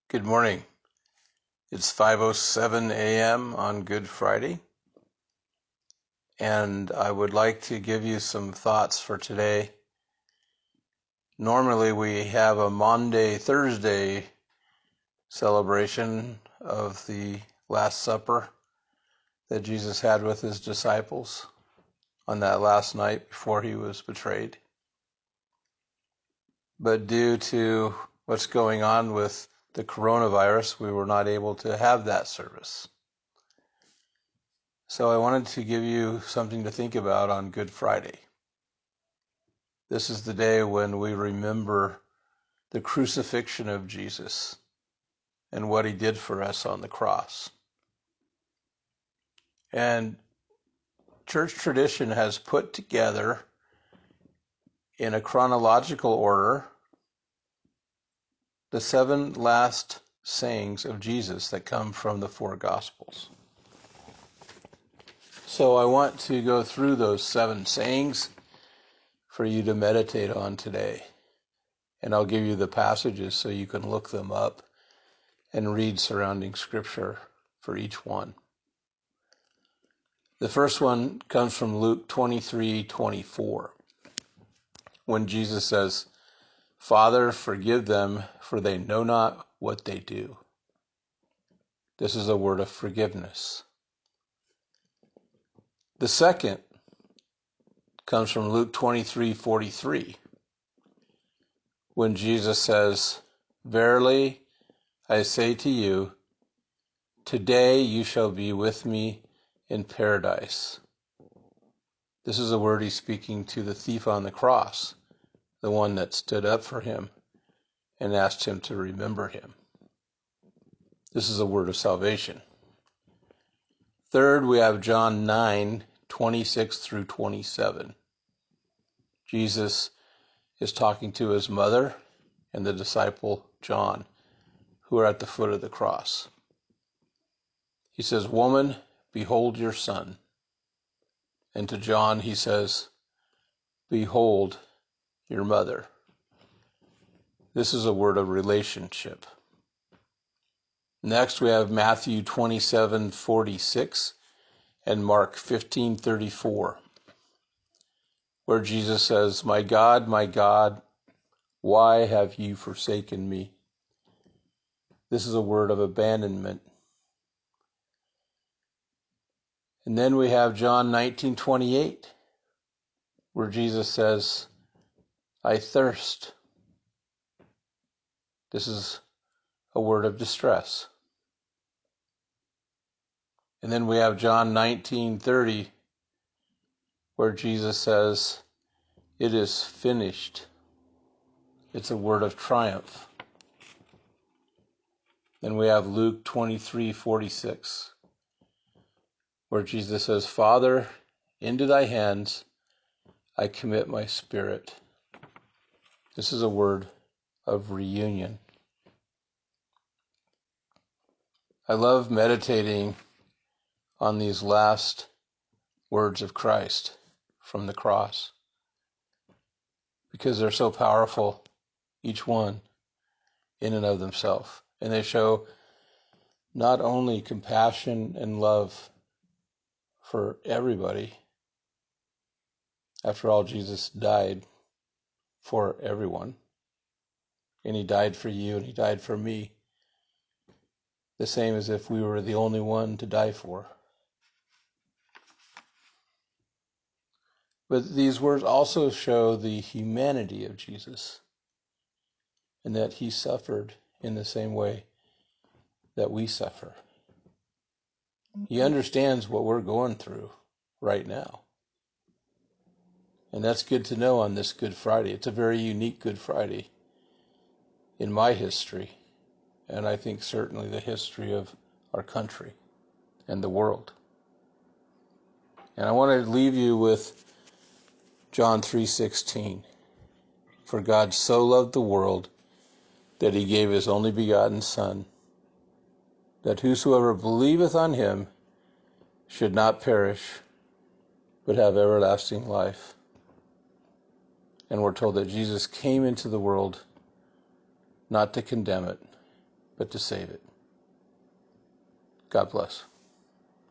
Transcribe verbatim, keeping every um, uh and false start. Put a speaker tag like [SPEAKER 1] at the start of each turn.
[SPEAKER 1] Good morning. It's five oh seven a.m. on Good Friday, and I would like to give you some thoughts for today. Normally we have a Maundy, Thursday celebration of the Last Supper that Jesus had with his disciples on that last night before he was betrayed. But due to what's going on with the coronavirus, we were not able to have that service. So I wanted to give you something to think about on Good Friday. This is the day when we remember the crucifixion of Jesus and what he did for us on the cross. And church tradition has put together in a chronological order the seven last sayings of Jesus that come from the four Gospels. So I want to go through those seven sayings for you to meditate on today. And I'll give you the passages so you can look them up and read surrounding scripture for each one. The first one comes from Luke twenty-three twenty-four, when Jesus says, "Father, forgive them, for they know not what they do." This is a word of forgiveness. The second comes from Luke twenty-three forty-three, when Jesus says, "Verily, I say to you, today you shall be with me in paradise." This is a word he's speaking to the thief on the cross, the one that stood up for him and asked him to remember him. This is a word of salvation. Third, we have John nine twenty-six through twenty-seven. Jesus is talking to his mother and the disciple John, who are at the foot of the cross. He says, "Woman, behold your son." And to John he says, "Behold your mother." This is a word of relationship. Next, we have Matthew twenty-seven forty-six and Mark fifteen thirty-four, where Jesus says, "My God, my God, why have you forsaken me?" This is a word of abandonment. And then we have John nineteen twenty-eight, where Jesus says, "I thirst." This is a word of distress. And then we have John nineteen thirty, where Jesus says, "It is finished." It's a word of triumph. Then we have Luke twenty-three forty-six, where Jesus says, "Father, into thy hands I commit my spirit." This is a word of reunion. I love meditating on these last words of Christ from the cross because they're so powerful, each one in and of themselves. And they show not only compassion and love for everybody. After all, Jesus died for everyone. And he died for you and he died for me. The same as if we were the only one to die for. But these words also show the humanity of Jesus and that he suffered in the same way that we suffer. He understands what we're going through right now. And that's good to know on this Good Friday. It's a very unique Good Friday in my history, and I think certainly the history of our country and the world. And I want to leave you with John three sixteen. "For God so loved the world that he gave his only begotten Son, that whosoever believeth on him should not perish, but have everlasting life." And we're told that Jesus came into the world not to condemn it, but to save it. God bless.